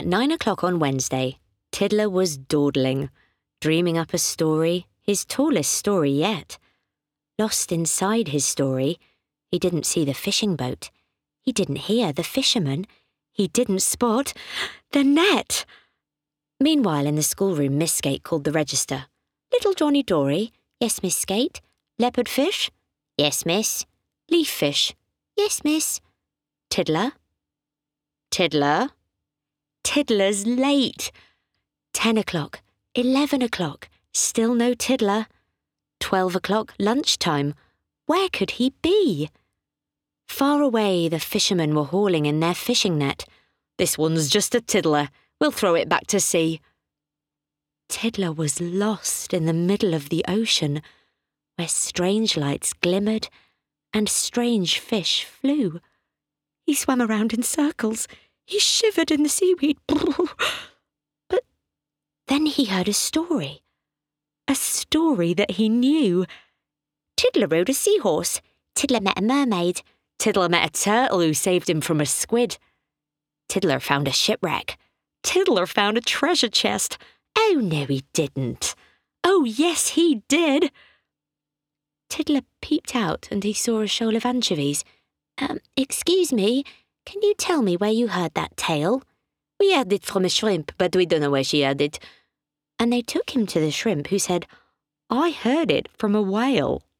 At 9 o'clock on Wednesday, Tiddler was dawdling, dreaming up a story, his tallest story yet. Lost inside his story, he didn't see the fishing boat. He didn't hear the fisherman. He didn't spot the net. Meanwhile, in the schoolroom, Miss Skate called the register. Little Johnny Dory. Yes, Miss Skate. Leopard fish. Yes, miss. Leaf fish. Yes, miss. Tiddler. Tiddler. Tiddler's late. 10 o'clock. 11 o'clock. Still no Tiddler. 12 o'clock, lunchtime. Where could he be? Far away, the fishermen were hauling in their fishing net. This one's just a Tiddler. We'll throw it back to sea. Tiddler was lost in the middle of the ocean, where strange lights glimmered and strange fish flew. He swam around in circles. He shivered in the seaweed. But then he heard a story that he knew. Tiddler rode a seahorse. Tiddler met a mermaid. Tiddler met a turtle who saved him from a squid. Tiddler found a shipwreck. Tiddler found a treasure chest. Oh, no, he didn't. Oh, yes, he did. Tiddler peeped out and he saw a shoal of anchovies. Excuse me, can you tell me where you heard that tale? We heard it from a shrimp, but we don't know where she heard it. And they took him to the shrimp, who said, I heard it from a whale.